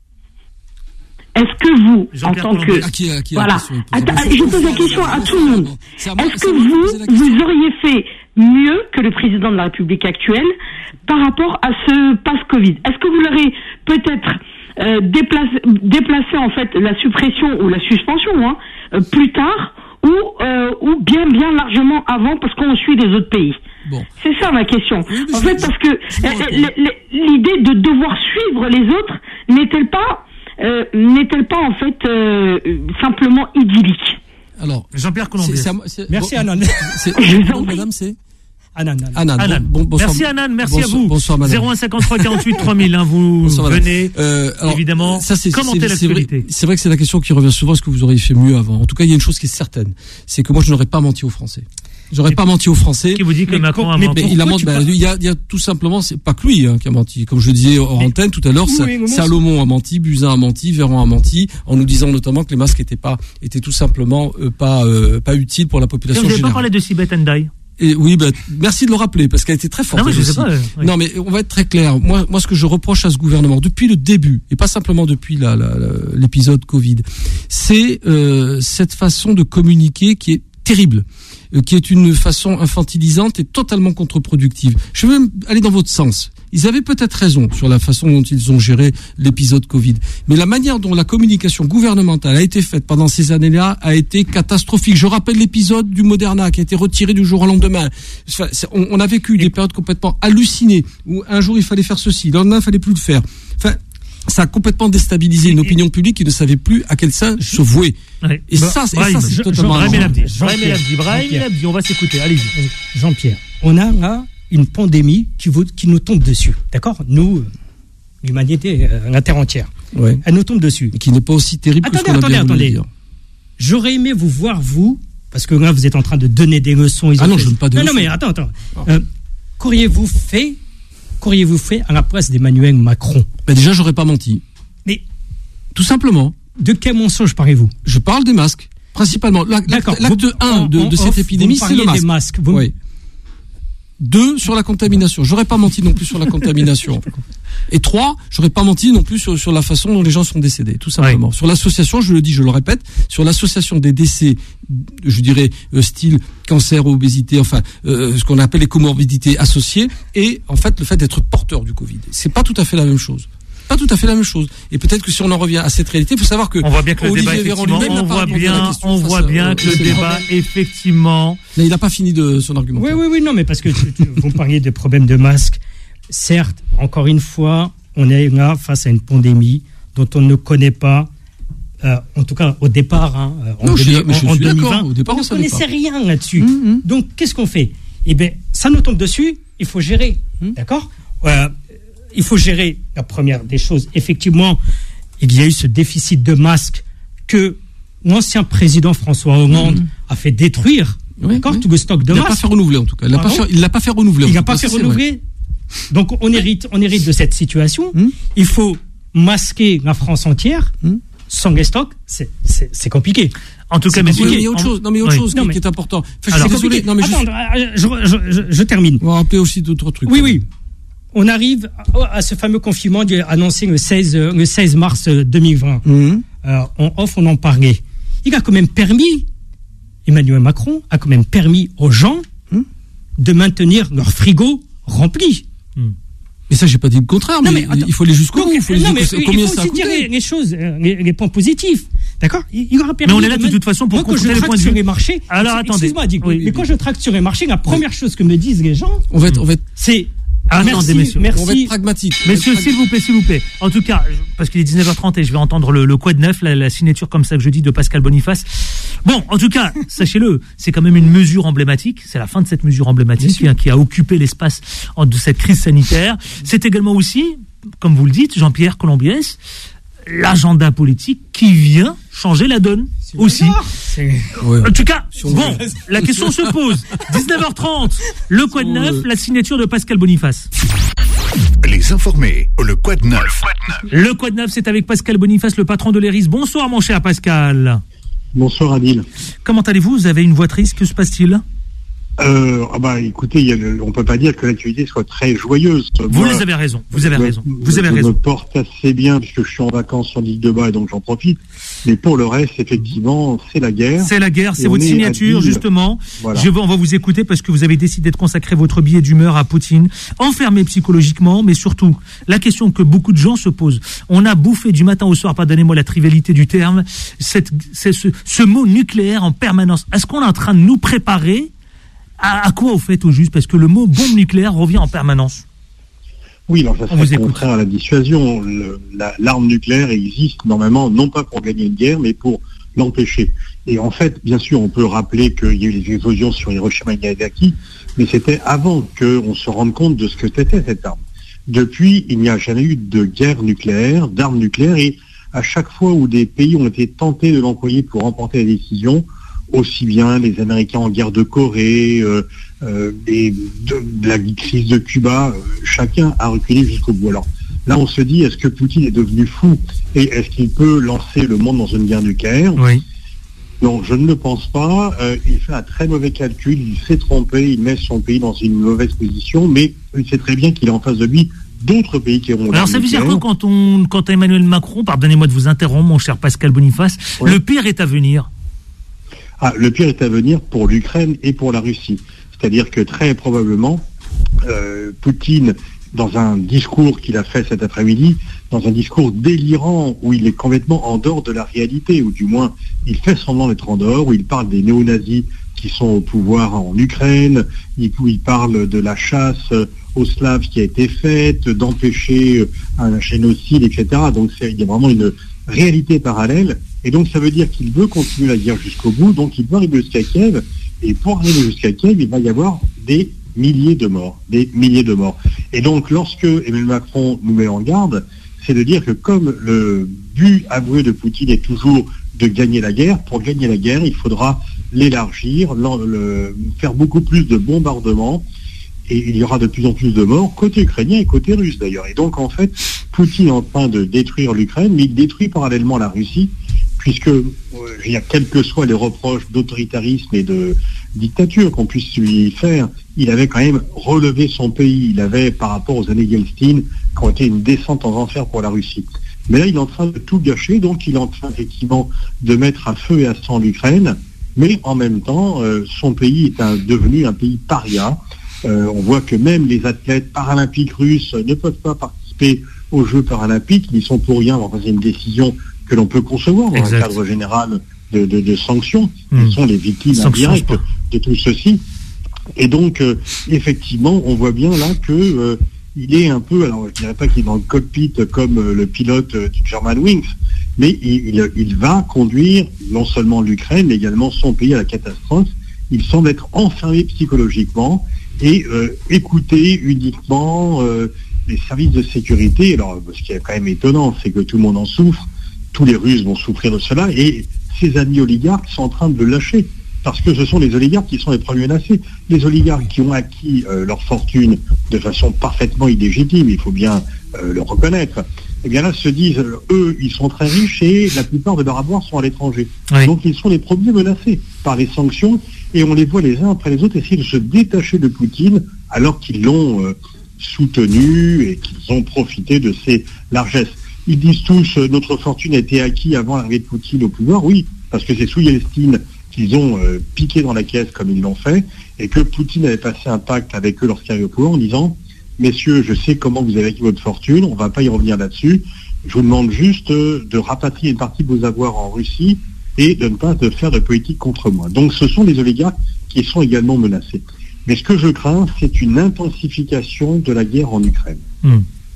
Est-ce que vous, en tant que... À qui, à qui voilà. Attends, je pose la question à tout le monde. Moi, Est-ce que vous, vous auriez fait mieux que le président de la République actuelle par rapport à ce pass Covid? Est-ce que vous l'aurez peut-être euh, déplacé, déplacé en fait la suppression ou la suspension hein, euh, plus tard ou, euh, ou bien bien largement avant parce qu'on suit les autres pays? Bon. C'est ça ma question. Oui, en fait, parce que euh, l'idée de devoir suivre les autres n'est-elle pas... Euh, n'est-elle pas en fait euh, simplement idyllique? Alors, Jean-Pierre Colombier. Merci bon, Anan. Bon, madame, c'est Anan. Anan. Anan. Bon, bonsoir. Merci Anan, merci bonsoir, à vous. Bonsoir madame. zéro un cinquante-trois quarante-huit trois mille, hein, vous bonsoir, venez euh, alors, évidemment ça, c'est, commenter c'est, l'actualité. C'est vrai, c'est vrai que c'est la question qui revient souvent, est-ce que vous auriez fait mieux avant? En tout cas, il y a une chose qui est certaine, c'est que moi je n'aurais pas menti aux Français. J'aurais pas menti aux Français. Qui vous dit que mais, Macron a mais, menti? Mais il a menti. Bah, il y a, il y a tout simplement, c'est pas que lui hein, qui a menti. Comme je le disais hors antenne tout à l'heure, oui, oui, Salomon a menti, Buzyn a menti, Véran a menti, en nous disant notamment que les masques étaient pas, étaient tout simplement euh, pas, euh, pas utiles pour la population générale. Vous n'avez générale. pas parlé de Sibeth Ndiaye? Et oui, bah, merci de le rappeler parce qu'elle était très forte. Non, mais je aussi. sais pas, oui. Non, mais on va être très clair. Moi, moi, ce que je reproche à ce gouvernement depuis le début et pas simplement depuis la, la, la, l'épisode Covid, c'est euh, cette façon de communiquer qui est terrible, euh, qui est une façon infantilisante et totalement contre-productive. Je veux même aller dans votre sens. Ils avaient peut-être raison sur la façon dont ils ont géré l'épisode Covid. Mais la manière dont la communication gouvernementale a été faite pendant ces années-là a été catastrophique. Je rappelle l'épisode du Moderna qui a été retiré du jour au lendemain. Enfin, on, on a vécu des périodes complètement hallucinées où un jour il fallait faire ceci, le lendemain il fallait plus le faire. Enfin, ça a complètement déstabilisé une opinion publique qui ne savait plus à quel sein se vouer. Ouais. Et, bah, ça, c'est, Brahim, et ça, c'est totalement... Brahim El Abdi, Brahim El Abdi, Brahim El Abdi, on va s'écouter, allez-y. Jean-Pierre, on a là une pandémie qui, vous, qui nous tombe dessus, d'accord? Nous, l'humanité, euh, la Terre entière, ouais. Elle nous tombe dessus. Et qui n'est pas aussi terrible attendez, que ce qu'on attendez, a bien attendez. voulu dire. J'aurais aimé vous voir, vous, parce que là, vous êtes en train de donner des leçons. Ah non, fait... je ne donne pas de non, leçons. Non, mais attends, attends. Euh, qu'auriez-vous fait, qu'auriez-vous fait à la place d'Emmanuel Macron? Ben déjà, j'aurais pas menti. Mais tout simplement. De quel mensonge parlez-vous? Je parle des masques, principalement. L'acte, l'acte vous, un de, de cette épidémie, c'est le masque. Des masques. Vous... Oui. Deux, sur la contamination. J'aurais pas menti non plus sur la contamination. Et trois, j'aurais pas menti non plus sur, sur la façon dont les gens sont décédés, tout simplement. Oui. Sur l'association, je le dis, je le répète, sur l'association des décès, je dirais, euh, style cancer, obésité, enfin, euh, ce qu'on appelle les comorbidités associées, et en fait, le fait d'être porteur du Covid. C'est pas tout à fait la même chose. Pas tout à fait la même chose. Et peut-être que si on en revient à cette réalité, il faut savoir que on voit bien que le Olivier débat, Véran effectivement, on voit bien, on voit bien que le débat, effectivement, mais il n'a pas fini de son argument. Oui, oui, oui, non, mais parce que tu, tu, vous parliez de problèmes de masques. Certes, encore une fois, on est là face à une pandémie dont on ne connaît pas. Euh, en tout cas, au départ, hein, en, non, deux mille, je, je en suis deux mille vingt, au départ, on ne connaissait pas. rien là-dessus. Mm-hmm. Donc, qu'est-ce qu'on fait? Eh bien, ça nous tombe dessus. Il faut gérer, mm-hmm. D'accord? euh, Il faut gérer la première des choses. Effectivement, il y a eu ce déficit de masques que l'ancien président François Hollande mmh. a fait détruire. Oui, d'accord, oui. Tout le stock de masques. Il masques. l'a pas fait renouveler en tout cas. Il l'a pas fait, il l'a pas fait renouveler. Il l'a pas fait renouveler. Donc on hérite, on hérite de cette situation. Mmh. Il faut masquer la France entière mmh. sans les stocks. C'est, c'est, c'est compliqué. En tout cas, mais il y a autre chose. Non, mais autre oui. chose non, mais... qui est important. Enfin, alors, je suis désolé. Non, mais attends, je, je, je, je termine. On va rappeler aussi d'autres trucs. Oui, oui. On arrive à ce fameux confinement annoncé le seize, le seize mars deux mille vingt. Mmh. Euh, en off, on en parlait. Il a quand même permis, Emmanuel Macron a quand même permis aux gens mmh. de maintenir leur frigo rempli. Mmh. Mais ça, j'ai pas dit le contraire, non, mais, mais il faut aller jusqu'au bout. Il faut, non, dire mais, combien il faut ça a aussi coûté. dire les choses, les, les points positifs. D'accord? Il aura permis. Mais on est là de toute façon pour confronter les points de vue. Sur les marchés. Alors attendez. Excuse-moi, Dick, oui, mais oui. Quand je tracte sur les marchés, la première oui. chose que me disent les gens, on va être, on va être... c'est Ah, merci, attendez, messieurs. Merci. On va être pragmatique. Messieurs, s'il vous plaît, s'il vous plaît. En tout cas, parce qu'il est dix-neuf heures trente et je vais entendre le, le quoi de neuf, la, la signature comme ça que je dis de Pascal Boniface. Bon, en tout cas, sachez-le, c'est quand même une mesure emblématique. C'est la fin de cette mesure emblématique qui, qui a occupé l'espace de cette crise sanitaire. C'est également aussi comme vous le dites, Jean-Pierre Colombiès, l'agenda politique qui vient changer la donne c'est aussi. Ouais. En tout cas, bon, la question se pose. dix-neuf heures trente, le Quad neuf, la signature de Pascal Boniface. Les informés, le Quad neuf. Le Quad neuf, c'est avec Pascal Boniface, le patron de l'E R I S. Bonsoir, mon cher Pascal. Bonsoir, Adil. Comment allez-vous ? Vous avez une voix triste, que se passe-t-il ? Euh, ah bah, écoutez, il y a le, on peut pas dire que l'actualité soit très joyeuse. Vous Moi, avez raison, vous avez me, raison, vous avez je raison. Je me porte assez bien puisque je suis en vacances sur l'île de Bas et donc j'en profite. Mais pour le reste, effectivement, c'est la guerre. C'est la guerre, c'est votre signature, justement. Voilà. Je veux, on va vous écouter parce que vous avez décidé de consacrer votre billet d'humeur à Poutine, enfermé psychologiquement, mais surtout, la question que beaucoup de gens se posent. On a bouffé du matin au soir, pardonnez-moi la trivialité du terme, cette, c'est ce, ce mot nucléaire en permanence. Est-ce qu'on est en train de nous préparer À, à quoi au fait au juste ? Parce que le mot bombe nucléaire revient en permanence. Oui, alors ça serait contraire à la dissuasion. Le, la, l'arme nucléaire existe normalement non pas pour gagner une guerre, mais pour l'empêcher. Et en fait, bien sûr, on peut rappeler qu'il y a eu les explosions sur Hiroshima et Nagasaki, mais c'était avant qu'on se rende compte de ce que c'était cette arme. Depuis, il n'y a jamais eu de guerre nucléaire, d'armes nucléaires, et à chaque fois où des pays ont été tentés de l'employer pour remporter la décision, aussi bien les Américains en guerre de Corée, euh, euh, et de, de la crise de Cuba, euh, chacun a reculé jusqu'au bout. Alors là, on se dit, est-ce que Poutine est devenu fou et est-ce qu'il peut lancer le monde dans une guerre nucléaire ? Oui. Non, je ne le pense pas. Euh, il fait un très mauvais calcul, il s'est trompé, il met son pays dans une mauvaise position, mais il sait très bien qu'il est en face de lui d'autres pays qui auront... Alors ça veut dire quoi quand, on, quand Emmanuel Macron, pardonnez-moi de vous interrompre, mon cher Pascal Boniface, oui. Le pire est à venir ? Ah, le pire est à venir pour l'Ukraine et pour la Russie. C'est-à-dire que très probablement, euh, Poutine, dans un discours qu'il a fait cet après-midi, dans un discours délirant où il est complètement en dehors de la réalité, ou du moins il fait semblant d'être en dehors, où il parle des néo-nazis qui sont au pouvoir en Ukraine, où il parle de la chasse aux Slaves qui a été faite, d'empêcher un génocide, et cetera. Donc c'est, il y a vraiment une réalité parallèle. Et donc, ça veut dire qu'il veut continuer la guerre jusqu'au bout, donc il doit arriver jusqu'à Kiev, et pour arriver jusqu'à Kiev, il va y avoir des milliers de morts, des milliers de morts. Et donc, lorsque Emmanuel Macron nous met en garde, c'est de dire que comme le but avoué de Poutine est toujours de gagner la guerre, pour gagner la guerre, il faudra l'élargir, le, faire beaucoup plus de bombardements, et il y aura de plus en plus de morts, côté ukrainien et côté russe d'ailleurs. Et donc, en fait, Poutine est en train de détruire l'Ukraine, mais il détruit parallèlement la Russie, puisque, euh, il y a quels que soient les reproches d'autoritarisme et de dictature qu'on puisse lui faire, il avait quand même relevé son pays. Il avait, par rapport aux années Yeltsin, qui ont été une descente en enfer pour la Russie. Mais là, il est en train de tout gâcher, donc il est en train, effectivement, de mettre à feu et à sang l'Ukraine, mais en même temps, euh, son pays est un, devenu un pays paria. Euh, on voit que même les athlètes paralympiques russes ne peuvent pas participer aux Jeux paralympiques, ils sont pour rien, enfin, c'est une décision que l'on peut concevoir dans exact. Un cadre général de, de, de sanctions. Mmh. Ce sont les victimes indirectes de tout ceci. Et donc, euh, effectivement, on voit bien là que euh, il est un peu, alors je dirais pas qu'il est dans le cockpit comme euh, le pilote euh, du Germanwings, mais il, il, il va conduire non seulement l'Ukraine, mais également son pays à la catastrophe. Il semble être enfermé psychologiquement et euh, écouter uniquement euh, les services de sécurité. Alors, ce qui est quand même étonnant, c'est que tout le monde en souffre. Tous les Russes vont souffrir de cela et ces amis oligarques sont en train de le lâcher parce que ce sont les oligarques qui sont les premiers menacés. Les oligarques qui ont acquis euh, leur fortune de façon parfaitement illégitime, il faut bien euh, le reconnaître, eh bien là se disent, euh, eux, ils sont très riches et la plupart de leurs avoirs sont à l'étranger. Oui. Donc ils sont les premiers menacés par les sanctions et on les voit les uns après les autres essayer de se détacher de Poutine alors qu'ils l'ont euh, soutenu et qu'ils ont profité de ses largesses. Ils disent tous euh, notre fortune a été acquise avant l'arrivée de Poutine au pouvoir. Oui, parce que c'est sous Yeltsin qu'ils ont euh, piqué dans la caisse comme ils l'ont fait, et que Poutine avait passé un pacte avec eux lorsqu'il arrivait au pouvoir en disant « Messieurs, je sais comment vous avez acquis votre fortune, on ne va pas y revenir là-dessus, je vous demande juste euh, de rapatrier une partie de vos avoirs en Russie et de ne pas de faire de politique contre moi. » Donc ce sont les oligarques qui sont également menacés. Mais ce que je crains, c'est une intensification de la guerre en Ukraine. Mmh.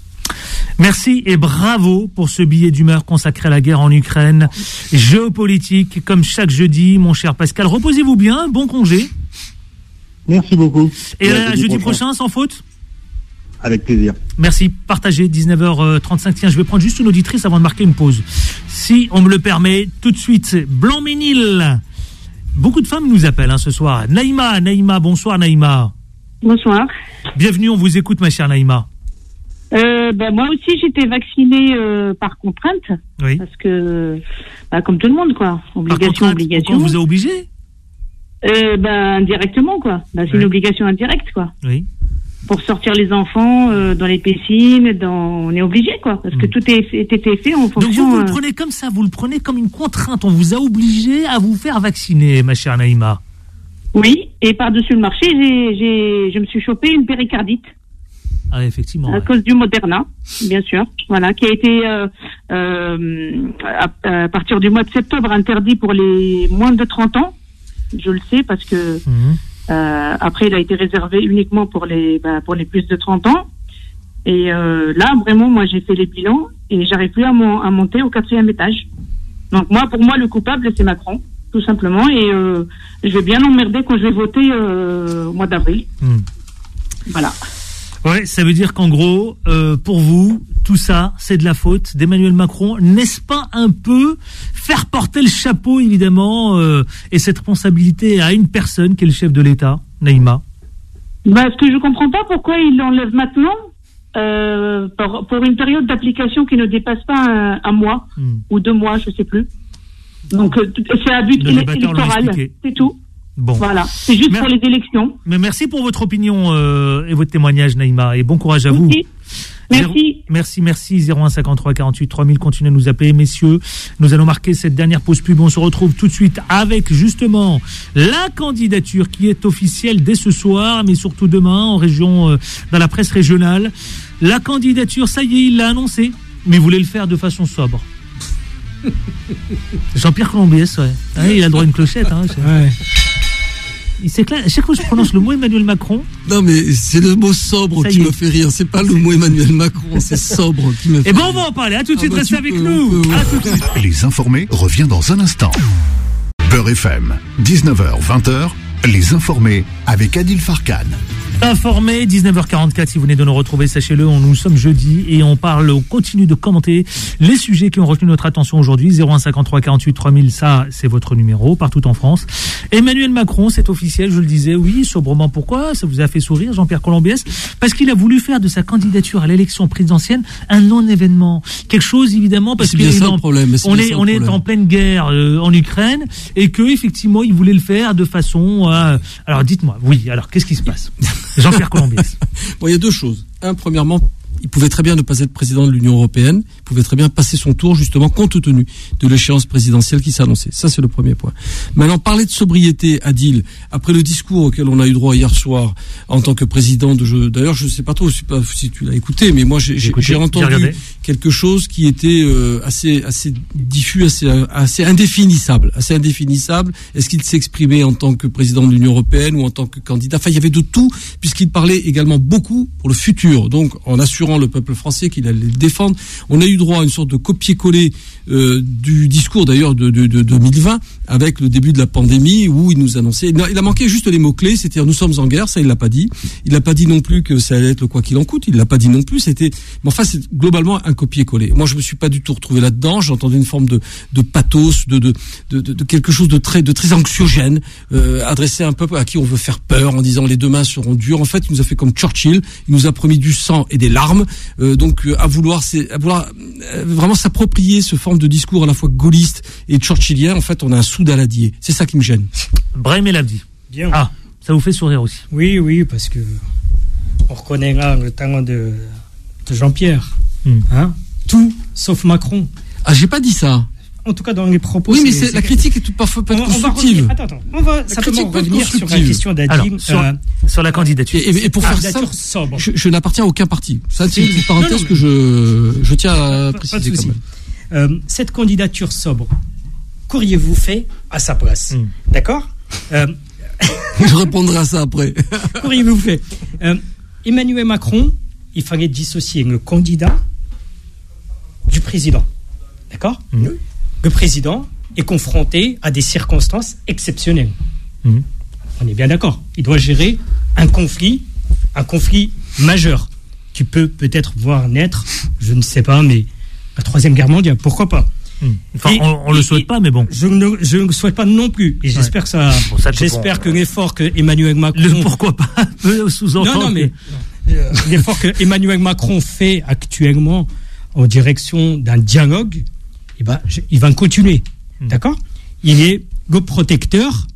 Merci et bravo pour ce billet d'humeur consacré à la guerre en Ukraine. Géopolitique, comme chaque jeudi, mon cher Pascal. Reposez-vous bien, bon congé. Merci beaucoup. Et là, jeudi, jeudi prochain, sans faute ? avec plaisir. Merci, partagez, dix-neuf heures trente-cinq. Tiens, je vais prendre juste une auditrice avant de marquer une pause. Si on me le permet, tout de suite, Blanc-Ménil. Beaucoup de femmes nous appellent hein, ce soir. Naïma, Naïma, bonsoir Naïma. Bonsoir. Bienvenue, on vous écoute ma chère Naïma. Euh, ben, moi aussi j'étais vaccinée euh, par contrainte. Oui. Parce que, bah, comme tout le monde quoi, obligation, obligation. Pourquoi on vous a obligé euh, Ben indirectement quoi. Ben, c'est oui. Une obligation indirecte quoi. Oui. Pour sortir les enfants euh, dans les piscines, dans... on est obligé quoi, parce que mmh. tout est, était fait en fonction. Donc vous, vous le prenez comme ça, vous le prenez comme une contrainte. On vous a obligé à vous faire vacciner, ma chère Naïma. Oui, et par-dessus le marché, j'ai, j'ai, je me suis chopé une péricardite. Ah effectivement. À ouais. cause du Moderna, bien sûr, voilà, qui a été euh, euh, à, à partir du mois de septembre interdit pour les moins de trente ans. Je le sais parce que. Mmh. Euh, après, il a été réservé uniquement pour les bah, pour les plus de trente ans. Et euh, là, vraiment, moi, j'ai fait les bilans et j'arrive plus à, mon, à monter au quatrième étage. Donc moi, pour moi, le coupable, c'est Macron, tout simplement. Et euh, je vais bien emmerder quand je vais voter euh, au mois d'avril. Mmh. Voilà. Ouais, ça veut dire qu'en gros, euh, pour vous, tout ça, c'est de la faute d'Emmanuel Macron. N'est-ce pas un peu faire porter le chapeau, évidemment, euh, et cette responsabilité à une personne qui est le chef de l'État, Naïma? Bah, ce que je comprends pas, pourquoi il l'enlève maintenant euh, pour, pour une période d'application qui ne dépasse pas un, un mois hmm. ou deux mois, je sais plus. Donc, euh, c'est à but électoral, c'est tout. Bon. Voilà, c'est juste Mer- pour les élections. Mais merci pour votre opinion euh, et votre témoignage, Naïma, et bon courage à vous. Merci. Merci. Zéro, merci, merci. zéro un cinquante-trois quarante-huit trois mille, continuez à nous appeler, messieurs. Nous allons marquer cette dernière pause pub. On se retrouve tout de suite avec justement la candidature qui est officielle dès ce soir, mais surtout demain en région, euh, dans la presse régionale. La candidature, ça y est, il l'a annoncé, mais il voulait le faire de façon sobre. Jean-Pierre Colombiès, ouais. Hein, il a le droit à une clochette. Hein, ouais. Il s'éclate. À chaque fois que je prononce le mot Emmanuel Macron. Non, mais c'est le mot sobre qui me fait rire. C'est pas le mot Emmanuel Macron, c'est sobre qui me fait rire. Eh ben, rire. on va en parler. À tout de suite, ah bah, restez avec peux, nous. Peux, à tout de suite. Les informés revient dans un instant. Beurre F M, dix-neuf heures vingt, les informés avec Adil Farkan. Informé, dix-neuf heures quarante-quatre, si vous venez de nous retrouver, sachez-le, on, nous sommes jeudi et on parle, on continue de commenter les sujets qui ont retenu notre attention aujourd'hui. zéro un cinquante-trois quarante-huit trois mille, ça, c'est votre numéro, partout en France. Emmanuel Macron, c'est officiel, je le disais, oui, sobrement, pourquoi? Ça vous a fait sourire, Jean-Pierre Colombiès? Parce qu'il a voulu faire de sa candidature à l'élection présidentielle un non-événement. Quelque chose, évidemment, parce c'est bien que ça, le problème, on est, on est en pleine guerre euh, en Ukraine et que, effectivement, il voulait le faire de façon... Euh, alors, dites-moi, oui, alors, qu'est-ce qui se passe? Jean-Pierre Colombiès. Bon, il y a deux choses. Un, premièrement, il pouvait très bien ne pas être président de l'Union européenne. Il pouvait très bien passer son tour, justement, compte tenu de l'échéance présidentielle qui s'annonçait. Ça, c'est le premier point. Maintenant, parler de sobriété, Adil, après le discours auquel on a eu droit hier soir en tant que président de jeu. D'ailleurs, je ne sais pas trop, je sais pas si tu l'as écouté, mais moi, j'ai, j'ai, écouté, j'ai entendu j'ai quelque chose qui était euh, assez, assez diffus, assez, assez indéfinissable, assez indéfinissable. Est-ce qu'il s'exprimait en tant que président de l'Union européenne ou en tant que candidat? Enfin, il y avait de tout, puisqu'il parlait également beaucoup pour le futur. Donc, en assurant le peuple français qu'il allait le défendre. On a eu droit à une sorte de copier-coller euh, du discours d'ailleurs de, de, de deux mille vingt avec le début de la pandémie où il nous annonçait, il a, il a manqué juste les mots-clés, c'est-à-dire nous sommes en guerre, ça il l'a pas dit. Il n'a pas dit non plus que ça allait être le quoi qu'il en coûte, il l'a pas dit non plus, c'était, mais enfin c'est globalement un copier-coller. Moi je me suis pas du tout retrouvé là-dedans, j'ai entendu une forme de, de pathos, de, de, de, de, de quelque chose de très, de très anxiogène, euh, adressé à un peuple à qui on veut faire peur en disant les deux mains seront dures. En fait il nous a fait comme Churchill, il nous a promis du sang et des larmes. Euh, donc euh, à vouloir, c'est, à vouloir euh, vraiment s'approprier ce forme de discours à la fois gaulliste et churchillien, en fait on a un sou d'Aladier. C'est ça qui me gêne. Brahim El Abdi. Bien. Ah, ça vous fait sourire aussi? Oui, oui, parce que on reconnaît là le talent de, de Jean-Pierre. Hmm. Hein, tout sauf Macron. Ah, j'ai pas dit ça. En tout cas, dans les propos. Oui, mais c'est, c'est la critique est tout parfois pas on, constructive. On va attends, attends. On va simplement revenir sur la question d'Adil. Sur, euh, sur la candidature. Et, et, et pour faire ça, sobre. Je, je n'appartiens à aucun parti. Ça, c'est une petite parenthèse non, non, que je, je tiens à pas, préciser pas quand même. Euh, cette candidature sobre, qu'auriez-vous fait à sa place? Mm. D'accord euh, Je répondrai à ça après. Qu'auriez-vous fait euh, Emmanuel Macron, il fallait dissocier le candidat du président. D'accord mm. Le président est confronté à des circonstances exceptionnelles. Mmh. On est bien d'accord. Il doit gérer un conflit, un conflit majeur. qui peut peut-être voir naître, je ne sais pas, mais la troisième guerre mondiale, pourquoi pas? Enfin, et, on, on et, le souhaite pas, mais bon. Je ne, je ne souhaite pas non plus. Et j'espère ouais. que ça, bon, ça j'espère bon, que l'effort que Emmanuel Macron. Le pourquoi pas peut sous-entendre. Non, non, mais euh, l'effort que Emmanuel Macron fait actuellement en direction d'un dialogue, eh ben, je, il va continuer. Hmm. D'accord? Il est le protecteur.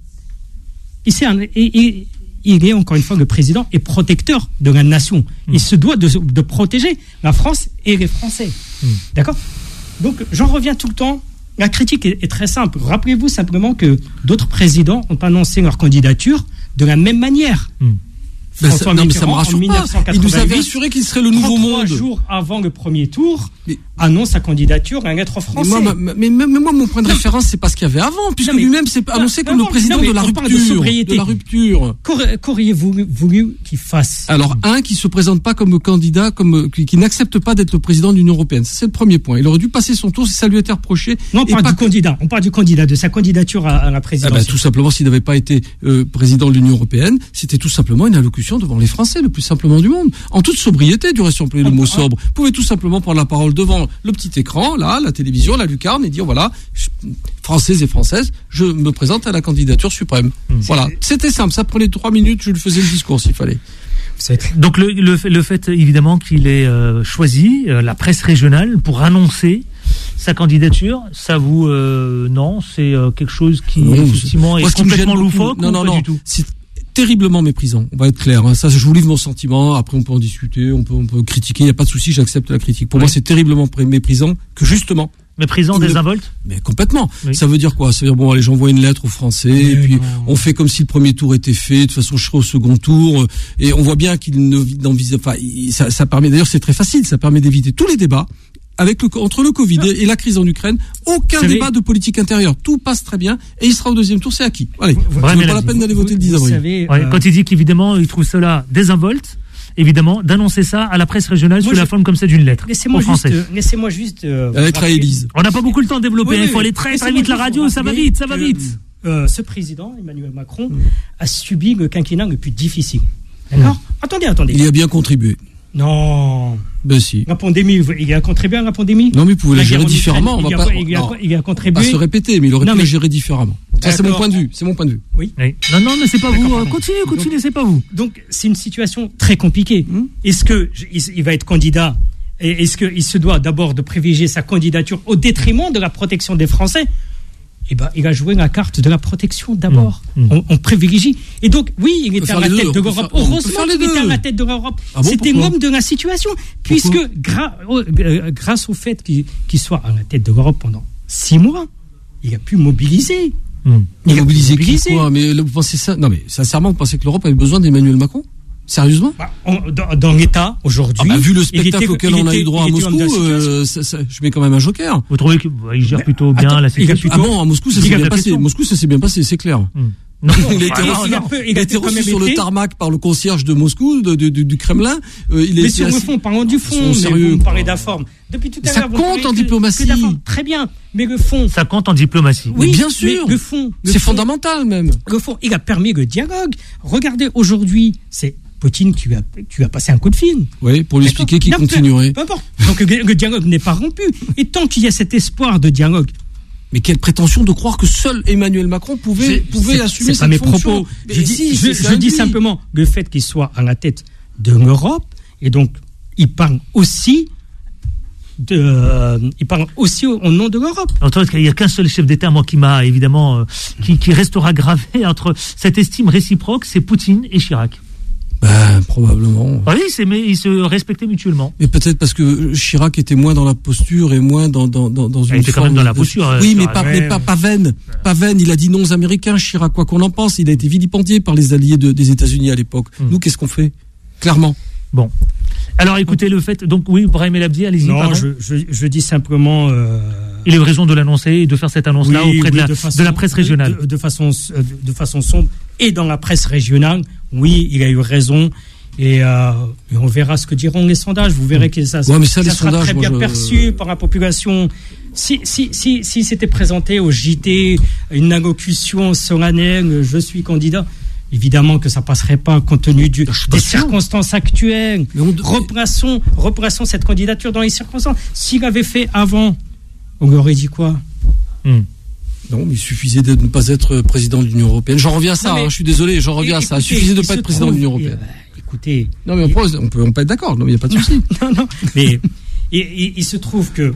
Il, un, et, et, il est encore une fois le président et protecteur de la nation. Hmm. Il se doit de, de protéger la France et les Français. Hmm. D'accord? Donc, j'en reviens tout le temps. La critique est, est très simple. Rappelez-vous simplement que d'autres présidents ont annoncé leur candidature de la même manière. Mmh. Ben ça, non, mais ça me rassure pas. Il nous avait assuré qu'il serait le nouveau monde. Trois jours avant le premier tour, mais, annonce sa candidature à un lettre français. Mais moi, ma, mais, mais, mais moi, mon point de référence, c'est pas ce qu'il y avait avant, puisque non, mais, lui-même s'est annoncé comme non, le président non, de, la rupture, de, de la rupture. Qu'auriez-vous voulu qu'il fasse? Alors, un, qui se présente pas comme candidat, comme qui, qui n'accepte pas d'être le président de l'Union européenne. C'est le premier point. Il aurait dû passer son tour, si ça lui était reproché. Non, on parle du candidat. On parle du candidat, de sa candidature à, à la présidence. Ah ben, tout simplement, s'il n'avait pas été euh, président de l'Union européenne, c'était tout simplement une allocution devant les Français, le plus simplement du monde. En toute sobriété, du reste, si on employait le mot sobre. Vous pouvez tout simplement prendre la parole devant le petit écran, là, la télévision, la lucarne, et dire, voilà, je, Françaises et Françaises, je me présente à la candidature suprême. Mmh. Voilà. C'était simple. Ça prenait trois minutes, je le faisais le discours s'il fallait. Donc le, le, le fait évidemment qu'il ait euh, choisi euh, la presse régionale pour annoncer sa candidature, ça vous euh, non, c'est euh, quelque chose qui non, effectivement est complètement loufoque. Non, ou non, pas non. Du tout. C'est terriblement méprisant. On va être clair. Hein. Ça, je vous livre mon sentiment. Après, on peut en discuter, on peut, on peut critiquer. Il n'y a pas de souci. J'accepte la critique. Pour oui. moi, c'est terriblement méprisant que justement. Méprisant, désinvolte. Mais complètement. Oui. Ça veut dire quoi? Ça veut dire bon, allez, j'envoie une lettre aux Français, oui, et puis non. on fait comme si le premier tour était fait. De toute façon, je serai au second tour, et on voit bien qu'il ne n'envisage. Enfin, ça, ça permet. D'ailleurs, c'est très facile. Ça permet d'éviter tous les débats. Avec le, entre le Covid et la crise en Ukraine, aucun débat savez, de politique intérieure. Tout passe très bien et il sera au deuxième tour, c'est acquis. Allez, c'est pas la peine d'aller voter le dix avril. Ouais, euh... Quand il dit qu'évidemment, il trouve cela désinvolte, évidemment, d'annoncer ça à la presse régionale Moi sous je... la forme comme ça d'une lettre laissez-moi aux Français. Juste, euh, laissez-moi juste... Euh, la lettre à Élise. On n'a pas beaucoup le temps de développer, il oui, faut aller très très vite la radio, ça va vite, ça va vite. Euh, ce président, Emmanuel Macron, mmh. a subi le quinquennat le plus difficile. D'accord mmh. Attendez, attendez. Il y a bien contribué. Non. Ben si. La pandémie, il a contribué à la pandémie. Non, mais vous pouvez la, la gérer différemment. On va il, pas, a, il, a, il a contribué. Pas se répéter, mais il aurait non, pu mais... la gérer différemment. Ça, c'est mon point de vue. C'est mon point de vue. Oui. oui. Non, non, mais c'est pas vous. Continuez, continuez, c'est pas vous. Donc, c'est une situation très compliquée. Hum? Est-ce que il, il va être candidat? Et est-ce qu'il se doit d'abord de privilégier sa candidature au détriment de la protection des Français? Eh ben, il a joué la carte de la protection d'abord. Mmh. On, on privilégie. Et donc, oui, il était à la tête de l'Europe. Heureusement qu'il était à la tête de l'Europe. Ah bon, C'était l'homme de la situation. Puisque, gra- euh, grâce au fait qu'il, qu'il soit à la tête de l'Europe pendant six mois, il a pu mobiliser. Mmh. Il, il a mobilisé qui, quoi? Mais vous pensez ça? Non, mais sincèrement, vous pensez que l'Europe avait besoin d'Emmanuel Macron? Sérieusement? bah, on, dans, dans l'État, aujourd'hui... Ah bah, vu le spectacle était, auquel on a eu droit à Moscou, euh, ça, ça, je mets quand même un joker. Vous trouvez qu'il bah, gère plutôt bien attends, la situation? Ah bon, à Moscou, ça s'est bien passé. Moscou, ça s'est bien passé, c'est clair. Hum. Non, il a été reçu, il a peu, il a été reçu sur été... le tarmac par le concierge de Moscou, de, de, de, du Kremlin. Euh, il mais sur le fond, parlons du fond, mais sérieux, vous me parlez de la forme. Depuis tout à ça l'heure, compte en diplomatie. Très bien, mais le fond... Ça compte en diplomatie. Oui, mais bien sûr. Mais le fond... Le c'est fond, fondamental, même. Le fond, il a permis le dialogue. Regardez, aujourd'hui, c'est... Poutine, tu as, tu as passé un coup de fil. Oui, pour lui expliquer qu'il non, continuerait. Peu importe. Donc le, le dialogue n'est pas rompu. Et tant qu'il y a cet espoir de dialogue. Mais quelle prétention de croire que seul Emmanuel Macron pouvait, pouvait c'est, assumer c'est cette pas fonction. Mes propos. Je, dis, si, je, je dis simplement le fait qu'il soit à la tête de l'Europe, et donc il parle aussi de, euh, il parle aussi au, au nom de l'Europe. Il n'y a qu'un seul chef d'État, moi, qui m'a évidemment, euh, qui, qui restera gravé entre cette estime réciproque, c'est Poutine et Chirac. Ben, probablement. Oui, c'est, mais ils se respectaient mutuellement. Mais peut-être parce que Chirac était moins dans la posture et moins dans, dans, dans, dans une il était forme quand même dans la de... posture. Oui, mais pas, mais pas, pas vaine. Ouais. Pas vaine. Il a dit non aux Américains, Chirac, quoi qu'on en pense. Il a été vilipendié par les alliés de, des États-Unis à l'époque. Hum. Nous, qu'est-ce qu'on fait? Clairement. Bon. Alors, écoutez, le fait, donc, oui, Brahim El Abdi, allez-y. Non, je, je, je dis simplement, euh... il a eu raison de l'annoncer et de faire cette annonce-là oui, auprès oui, de, la, de, façon, de la presse régionale. De, de façon, de, de façon sombre. Et dans la presse régionale, oui, il a eu raison. Et, euh, et on verra ce que diront les sondages. Vous verrez que ça, ouais, mais ça, ça les sera sondages, très bien moi, je... perçu par la population. Si, si, si, si c'était présenté au J T une allocution solennelle, je suis candidat, évidemment que ça passerait pas compte tenu du, des circonstances actuelles. On... Replaçons, replaçons cette candidature dans les circonstances. S'il avait fait avant, on lui aurait dit quoi? hmm. Non, mais il suffisait de ne pas être président de l'Union européenne. J'en reviens à ça, mais, hein, je suis désolé, j'en reviens à ça. Il suffisait de ne pas être président trouve, de l'Union européenne. Et, euh, écoutez... Non, mais on, il, peut, on, peut, on peut être d'accord, non, mais il n'y a pas de souci. Non, non, mais il, il, il se trouve que,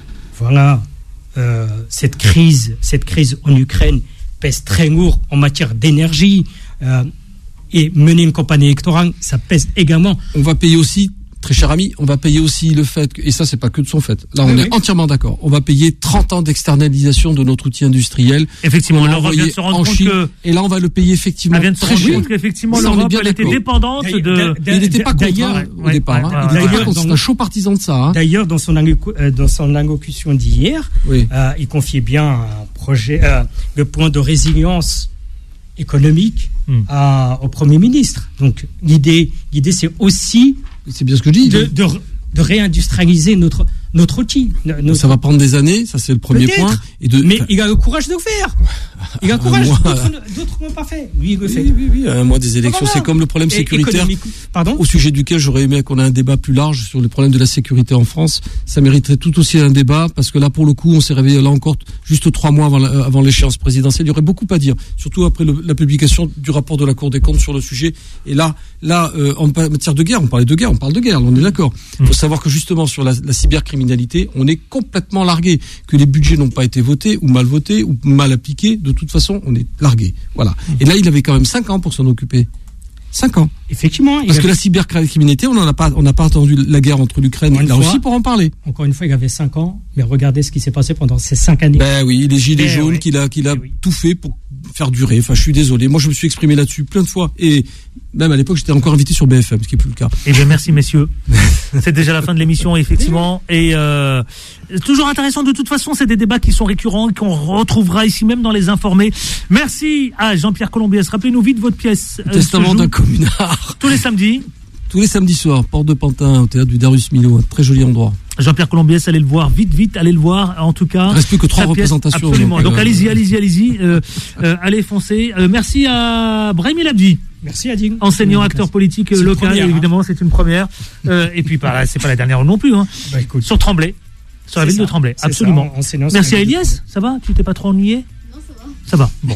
voilà, euh, cette crise, cette crise en Ukraine pèse très lourd en matière d'énergie. Euh, et mener une campagne électorale, ça pèse également. On va payer aussi... Très cher ami, on va payer aussi le fait, que, et ça c'est pas que de son fait, là on oui, est oui. entièrement d'accord, on va payer trente ans d'externalisation de notre outil industriel. Effectivement, l'Europe vient de se rendre compte Chine, que... Et là on va le payer effectivement elle vient de se rendre compte qu'effectivement l'Europe elle était dépendante de... Mais il n'était pas contre hein, au ouais, départ, ouais, hein. il n'était pas contre, c'est un chaud partisan de ça. Hein. D'ailleurs dans son, dans son allocution d'hier, oui. euh, il confiait bien un projet, euh, le point de résilience économique hmm. à, au Premier ministre. Donc l'idée, l'idée c'est aussi... C'est bien ce que je dis. De, de, de réindustrialiser notre, notre outil. Notre... Ça va prendre des années, ça c'est le premier Peut-être, point. Et de... Mais il a le courage de le faire. Il a le courage, mois... d'autres, d'autres n'ont pas fait. Lui, il le fait. Oui, oui, oui. Un mois des élections, ah, voilà. C'est comme le problème sécuritaire. Pardon au sujet duquel j'aurais aimé qu'on ait un débat plus large sur le problème de la sécurité en France. Ça mériterait tout aussi un débat, parce que là, pour le coup, on s'est réveillé là encore juste trois mois avant, la, avant l'échéance présidentielle. Il y aurait beaucoup à dire, surtout après le, la publication du rapport de la Cour des comptes sur le sujet. Et là, là, euh, en matière de guerre, on parlait de guerre, on parle de guerre, on est d'accord. Il faut savoir que justement, sur la, la cybercriminalité, on est complètement largué, que les budgets n'ont pas été votés ou mal votés ou mal appliqués. De toute façon, on est largué. Voilà. Et là, il avait quand même cinq ans pour s'en occuper. Cinq ans. Effectivement. Parce que la cybercriminalité, on n'en a pas, on n'a pas attendu la guerre entre l'Ukraine et la Russie pour en parler. Encore une fois, il avait cinq ans, mais regardez ce qui s'est passé pendant ces cinq années. Ben oui, les gilets ben jaunes, oui. qu'il a, qu'il a oui. tout fait pour faire durer. Enfin, je suis désolé. Moi, je me suis exprimé là-dessus plein de fois. Et même à l'époque, j'étais encore invité sur B F M, ce qui n'est plus le cas. Eh bien, merci, messieurs. C'est déjà la fin de l'émission, effectivement. Et euh, toujours intéressant. De toute façon, c'est des débats qui sont récurrents et qu'on retrouvera ici même dans Les Informés. Merci à Jean-Pierre Colombiès. Rappelez-nous vite votre pièce. Le Testament d'un communard. Tous les samedis. Tous les samedis soirs, Porte de Pantin, au théâtre du Darius Milhaud, un très joli endroit. Jean-Pierre Colombiès, allez le voir, vite, vite, allez le voir, en tout cas. Il ne reste plus que trois représentations. Absolument, donc, donc euh... allez-y, allez-y, allez-y, euh, euh, allez foncer. Euh, merci à Brahim El Abdi. Merci Adine. Enseignant, acteur politique c'est local, première, évidemment, hein. C'est une première. Euh, et puis, bah, c'est pas la dernière non plus, hein. Bah, écoute, sur Tremblay, sur la ville ça, de Tremblay, absolument. Ça, merci à Elias, ça va? Tu t'es pas trop ennuyé? Ça va. Bon.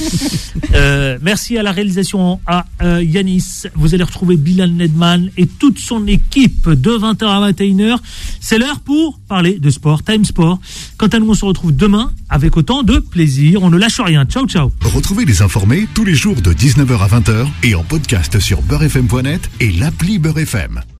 euh, merci à la réalisation à euh, Yanis. Vous allez retrouver Bilal Nedman et toute son équipe de vingt heures à vingt et une heures. C'est l'heure pour parler de sport, Time Sport. Quant à nous, on se retrouve demain avec autant de plaisir. On ne lâche rien. Ciao, ciao. Retrouvez Les Informés tous les jours de dix-neuf heures à vingt heures et en podcast sur beurre f m point net et l'appli Beurre F M.